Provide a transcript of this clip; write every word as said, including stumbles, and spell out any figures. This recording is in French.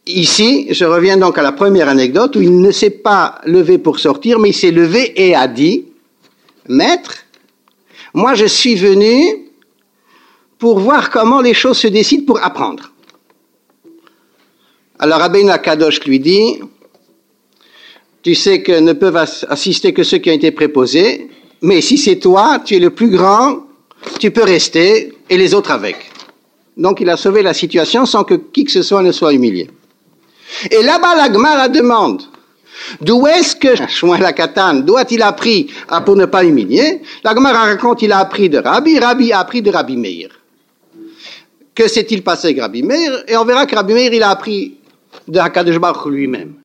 Ici, je reviens donc à la première anecdote où il ne s'est pas levé pour sortir, mais il s'est levé et a dit, « Maître, moi je suis venu pour voir comment les choses se décident pour apprendre. » Alors Rabbeinu Akadosh lui dit, « Tu sais que ne peuvent assister que ceux qui ont été préposés, mais si c'est toi, tu es le plus grand, tu peux rester et les autres avec. » Donc il a sauvé la situation sans que qui que ce soit ne soit humilié. Et là-bas, la Gemara demande, d'où est-ce que Shmuel HaKatan, d'où a-t-il appris pour ne pas humilier? La Gemara raconte, il a appris de Rabbi, Rabbi a appris de Rabbi Meir. Que s'est-il passé avec Rabbi Meir? Et on verra que Rabbi Meir, il a appris de HaKadosh Baruch Hu lui-même.